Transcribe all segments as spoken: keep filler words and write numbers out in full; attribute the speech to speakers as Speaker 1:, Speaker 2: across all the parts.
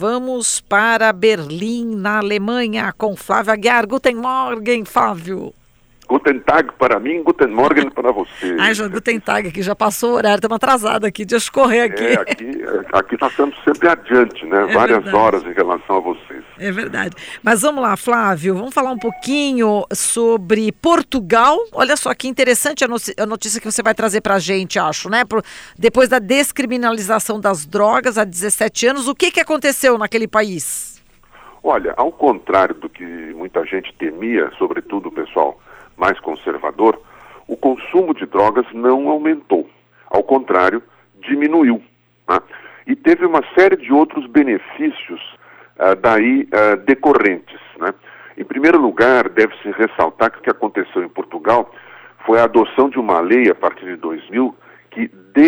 Speaker 1: vamos para Berlim, na Alemanha, com Flávio Aguiar. Guten Morgen, Flávio.
Speaker 2: Guten Tag para mim, Guten Morgen para você.
Speaker 1: Ai, já Guten Tag aqui, já passou o horário, estamos atrasados aqui, deixa eu correr aqui.
Speaker 2: É, aqui, aqui nós estamos sempre adiante, né?
Speaker 1: É
Speaker 2: Várias
Speaker 1: verdade.
Speaker 2: horas em relação a vocês.
Speaker 1: É verdade. Mas vamos lá, Flávio, vamos falar um pouquinho sobre Portugal. Olha só que interessante a, no- a notícia que você vai trazer para a gente, acho, né? Por- depois da descriminalização das drogas há dezessete anos, o que, que aconteceu naquele país?
Speaker 2: Olha, ao contrário do que muita gente temia, sobretudo o pessoal mais conservador, o consumo de drogas não aumentou. Ao contrário, diminuiu. Né? E teve uma série de outros benefícios ah, daí ah, decorrentes. Né? Em primeiro lugar, deve-se ressaltar que o que aconteceu em Portugal foi a adoção de uma lei a partir de dois mil que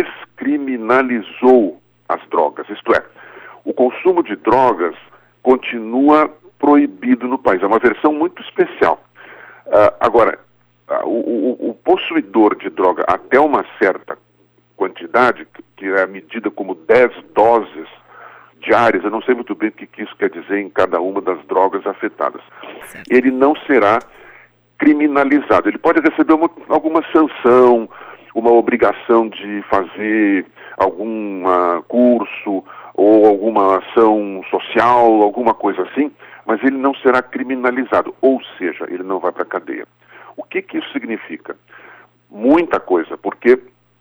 Speaker 2: descriminalizou as drogas. Isto é, o consumo de drogas continua proibido no país. É uma versão muito especial. Uh, agora, uh, o, o, o possuidor de droga até uma certa quantidade, que é medida como dez doses diárias, eu não sei muito bem o que, que isso quer dizer em cada uma das drogas afetadas,
Speaker 1: Certo.
Speaker 2: ele não será criminalizado. Ele pode receber uma, alguma sanção, uma obrigação de fazer algum uh, curso ou alguma ação social, alguma coisa assim, mas ele não será criminalizado, ou seja, ele não vai para a cadeia. O que, que isso significa? Muita coisa, porque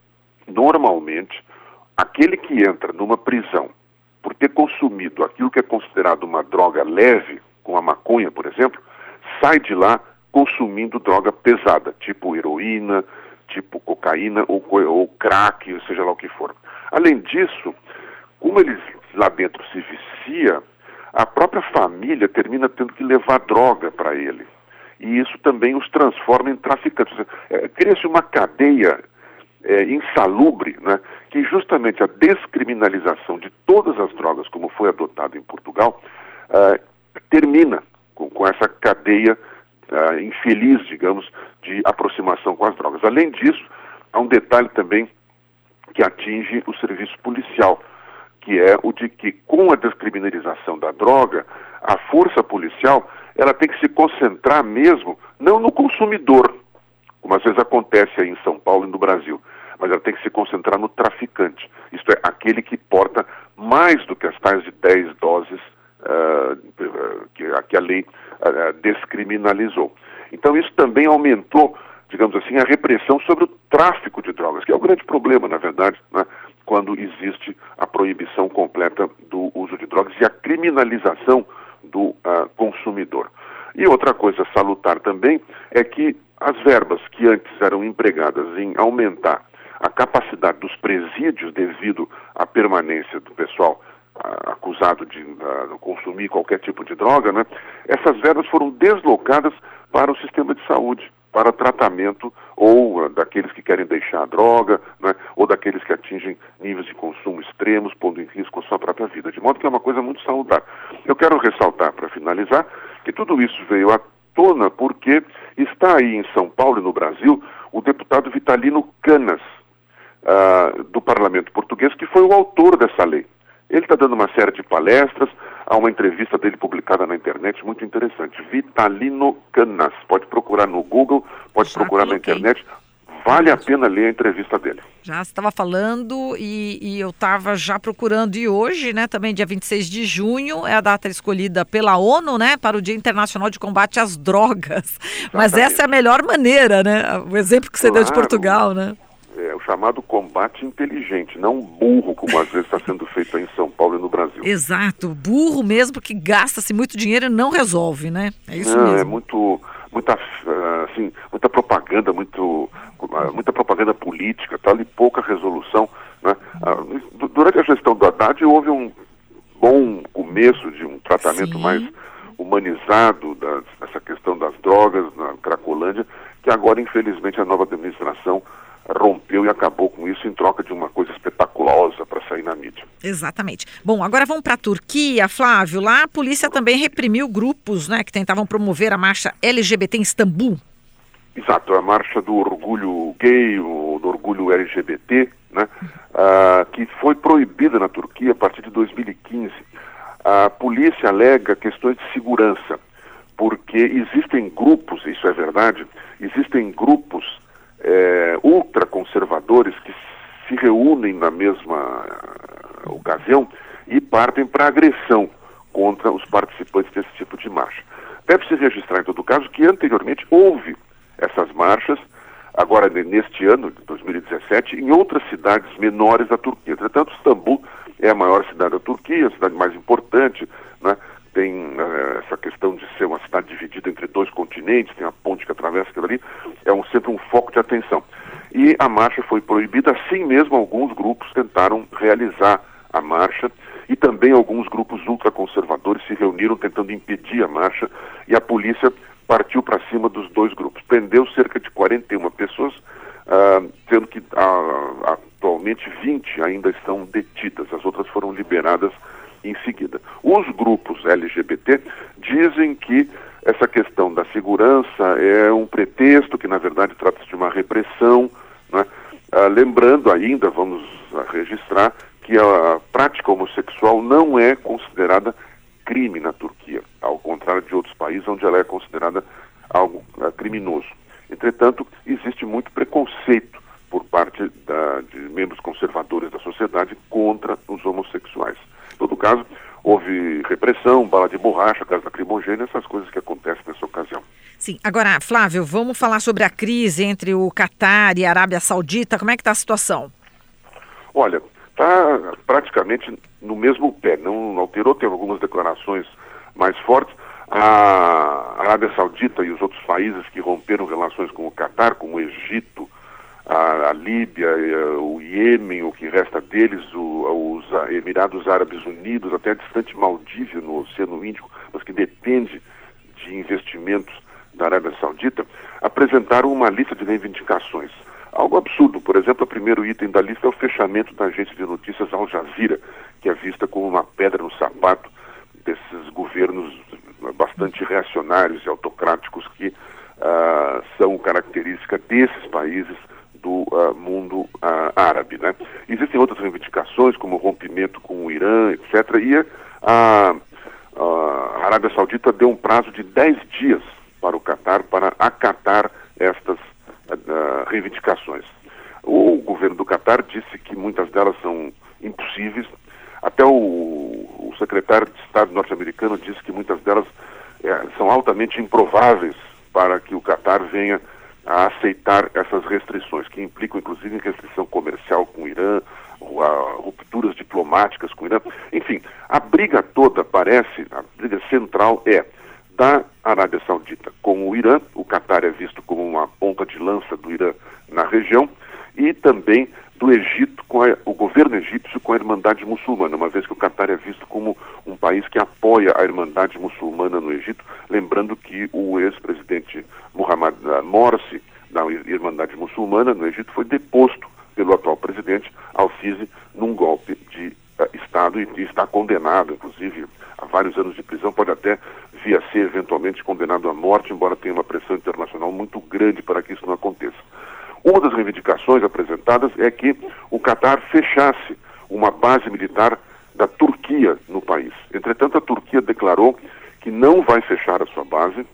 Speaker 2: normalmente aquele que entra numa prisão por ter consumido aquilo que é considerado uma droga leve, como a maconha, por exemplo, sai de lá consumindo droga pesada, tipo heroína, tipo cocaína ou, co- ou crack, seja lá o que for. Além disso, como ele lá dentro se vicia, a própria família termina tendo que levar droga para ele. E isso também os transforma em traficantes. É, cria-se uma cadeia é, insalubre, né, que justamente a descriminalização de todas as drogas, como foi adotado em Portugal, ah, termina com, com essa cadeia ah, infeliz, digamos, de aproximação com as drogas. Além disso, há um detalhe também que atinge o serviço policial, que é o de que, com a descriminalização da droga, a força policial ela tem que se concentrar mesmo, não no consumidor, como às vezes acontece aí em São Paulo e no Brasil, mas ela tem que se concentrar no traficante, isto é, aquele que porta mais do que as tais de dez doses uh, que, que a lei uh, descriminalizou. Então isso também aumentou, digamos assim, a repressão sobre o tráfico de drogas, que é o grande problema, na verdade, né, quando existe a proibição completa do uso de drogas e a criminalização do uh, consumidor. E outra coisa salutar também é que as verbas que antes eram empregadas em aumentar a capacidade dos presídios devido à permanência do pessoal uh, acusado de uh, consumir qualquer tipo de droga, né, essas verbas foram deslocadas para o sistema de saúde, para tratamento ou uh, daqueles que querem deixar a droga, né, ou daqueles que atingem níveis de consumo extremos, pondo em risco a sua própria vida. De modo que é uma coisa muito salutar. Eu quero ressaltar, para finalizar, que tudo isso veio à tona porque está aí em São Paulo e no Brasil o deputado Vitalino Canas, uh, do Parlamento Português, que foi o autor dessa lei. Ele está dando uma série de palestras, há uma entrevista dele publicada na internet, muito interessante. Vitalino Canas, pode procurar no Google, pode
Speaker 1: Já
Speaker 2: procurar
Speaker 1: coloquei.
Speaker 2: na internet, vale a pena ler a entrevista dele.
Speaker 1: Já estava falando e, e eu estava já procurando, e hoje, né, também dia vinte e seis de junho, é a data escolhida pela ONU, né, para o Dia Internacional de Combate às Drogas. Mas essa é a melhor maneira, né, o exemplo que você
Speaker 2: Claro.
Speaker 1: deu de Portugal, né?
Speaker 2: É o chamado combate inteligente, não burro, como às vezes está sendo feito aí em São Paulo e no Brasil.
Speaker 1: Exato, burro mesmo, porque gasta-se muito dinheiro e não resolve, né? É isso
Speaker 2: Não,
Speaker 1: mesmo.
Speaker 2: é muito, muita, assim, muita propaganda, muito, muita propaganda política, tal, e pouca resolução, né? Durante a gestão do Haddad houve um bom começo de um tratamento
Speaker 1: Sim.
Speaker 2: mais humanizado das, dessa questão das drogas na Cracolândia, que agora, infelizmente, a nova administração rompeu e acabou com isso em troca de uma coisa espetaculosa para sair na mídia.
Speaker 1: Exatamente. Bom, agora vamos para a Turquia, Flávio. Lá a polícia também reprimiu grupos, né, que tentavam promover a marcha L G B T em Istambul.
Speaker 2: Exato, a marcha do orgulho gay, ou do orgulho L G B T, né, uh, que foi proibida na Turquia a partir de dois mil e quinze. A polícia alega questões de segurança, porque existem grupos, isso é verdade, existem grupos é, ultraconservadores que se reúnem na mesma ocasião e partem para agressão contra os participantes desse tipo de marcha. Deve-se registrar, em todo caso, que anteriormente houve essas marchas, agora neste ano, de dois mil e dezessete, em outras cidades menores da Turquia. Entretanto, Istambul é a maior cidade da Turquia, a cidade mais importante, né? Tem uh, essa questão de ser uma cidade dividida entre dois continentes, tem a ponte que atravessa aquilo ali, é um, sempre um foco de atenção. E a marcha foi proibida, assim mesmo alguns grupos tentaram realizar a marcha, e também alguns grupos ultraconservadores se reuniram tentando impedir a marcha, e a polícia partiu para cima dos dois grupos. Prendeu cerca de quarenta e uma pessoas, uh, sendo que uh, atualmente vinte ainda estão detidas, as outras foram liberadas em seguida. Os grupos L G B T dizem que essa questão da segurança é um pretexto, que na verdade trata-se de uma repressão, né? Ah, lembrando ainda, vamos registrar, que a prática homossexual não é considerada crime na Turquia, ao contrário de outros países onde ela é considerada algo ah, criminoso. Entretanto, existe muito preconceito por parte da, de membros conservadores da sociedade contra os homossexuais. Em todo caso, houve repressão, bala de borracha, gás lacrimogêneo, essas coisas que acontecem nessa ocasião.
Speaker 1: Sim. Agora, Flávio, vamos falar sobre a crise entre o Catar e a Arábia Saudita. Como é que está a situação?
Speaker 2: Olha, está praticamente no mesmo pé, não alterou, teve algumas declarações mais fortes. A Arábia Saudita e os outros países que romperam relações com o Catar, como o Egito, a, a Líbia, o Iêmen, o que resta deles, o, os Emirados Árabes Unidos, até a distante Maldívia, no Oceano Índico, mas que depende de investimentos da Arábia Saudita, apresentaram uma lista de reivindicações. Algo absurdo. Por exemplo, o primeiro item da lista é o fechamento da agência de notícias Al Jazeera, que é vista como uma pedra no sapato desses governos bastante reacionários e autocráticos que uh, são característica desses países do uh, mundo uh, árabe, né? Existem outras reivindicações, como o rompimento com o Irã, etcétera. E a, a Arábia Saudita deu um prazo de dez dias para o Catar para acatar estas uh, reivindicações. O governo do Catar disse que muitas delas são impossíveis. Até o, o secretário de Estado norte-americano disse que muitas delas é, são altamente improváveis para que o Catar venha a aceitar essas restrições, que implicam inclusive restrição comercial com o Irã, rupturas diplomáticas com o Irã. Enfim, a briga toda parece, a briga central é da Arábia Saudita com o Irã. O Catar é visto como uma ponta de lança do Irã na região, e também do Egito, com a, o governo egípcio com a Irmandade Muçulmana, uma vez que o Catar é visto como um país que apoia a Irmandade Muçulmana no Egito, lembrando que o ex-presidente Mohamed Morsi, da Irmandade Muçulmana no Egito, foi deposto pelo atual presidente Al-Sisi num golpe de uh, Estado e, e está condenado, inclusive, a vários anos de prisão, pode até vir a ser eventualmente condenado à morte, embora tenha uma pressão internacional muito grande para que isso não aconteça. Uma das reivindicações apresentadas é que o Catar fechasse uma base militar da Turquia no país. Entretanto, a Turquia declarou que não vai fechar a sua base.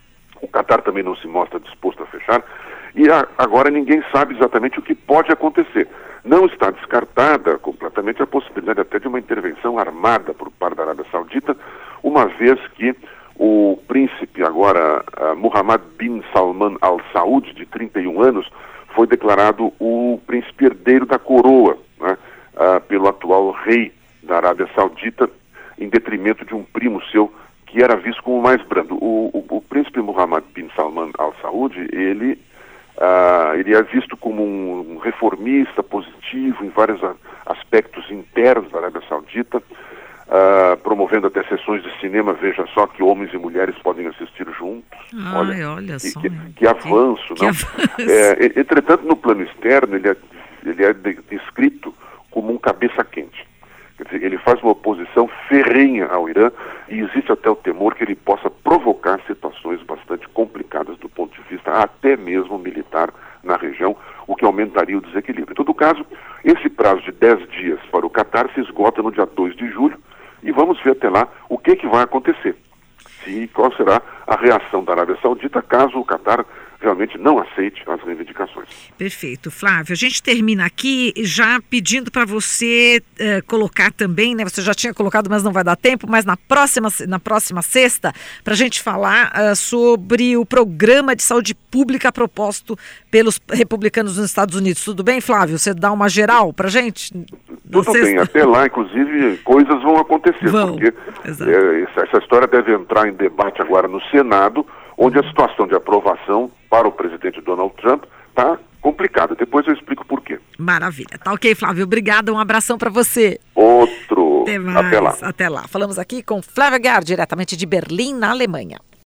Speaker 2: O Catar também não se mostra disposto a fechar. E a, agora ninguém sabe exatamente o que pode acontecer. Não está descartada completamente a possibilidade até de uma intervenção armada por parte da Arábia Saudita, uma vez que o príncipe agora, uh, Mohammed bin Salman Al Saud, de trinta e um anos, foi declarado o príncipe herdeiro da coroa, né, uh, pelo atual rei da Arábia Saudita, em detrimento de um primo seu que era visto como mais brando. O, o, o príncipe Mohammed bin Salman Al Saud, ele, uh, ele é visto como um reformista, positivo em vários a, aspectos internos da Arábia Saudita, Uh, promovendo até sessões de cinema, veja só, que homens e mulheres podem assistir juntos.
Speaker 1: Ai, olha, olha
Speaker 2: que,
Speaker 1: só.
Speaker 2: Que, que avanço,
Speaker 1: que,
Speaker 2: não?
Speaker 1: Que avanço.
Speaker 2: É, entretanto, no plano externo, ele é, ele é descrito como um cabeça quente. Quer dizer, ele faz uma oposição ferrenha ao Irã e existe até o temor que ele possa provocar situações bastante complicadas do ponto de vista até mesmo militar na região, o que aumentaria o desequilíbrio. Em todo caso, esse prazo de dez dias para o Catar se esgota no dia dois de julho, e vamos ver até lá o que, que vai acontecer. Se, qual será a reação da Arábia Saudita caso o Qatar realmente não aceite as reivindicações.
Speaker 1: Perfeito. Flávio, a gente termina aqui já pedindo para você uh, colocar também, né? Você já tinha colocado, mas não vai dar tempo, mas na próxima, na próxima sexta, para a gente falar uh, sobre o programa de saúde pública proposto pelos republicanos nos Estados Unidos. Tudo bem, Flávio? Você dá uma geral para a gente?
Speaker 2: Tudo bem. Até lá, inclusive, coisas vão acontecer,
Speaker 1: vão.
Speaker 2: porque é, essa, essa história deve entrar em debate agora no Senado, onde a situação de aprovação para o presidente Donald Trump está complicada. Depois eu explico por quê.
Speaker 1: Maravilha. Tá ok, Flávio. Obrigada. Um abração para você.
Speaker 2: Outro.
Speaker 1: Até mais.
Speaker 2: Até lá.
Speaker 1: Até lá. Falamos aqui com Flávio Aguiar, diretamente de Berlim, na Alemanha.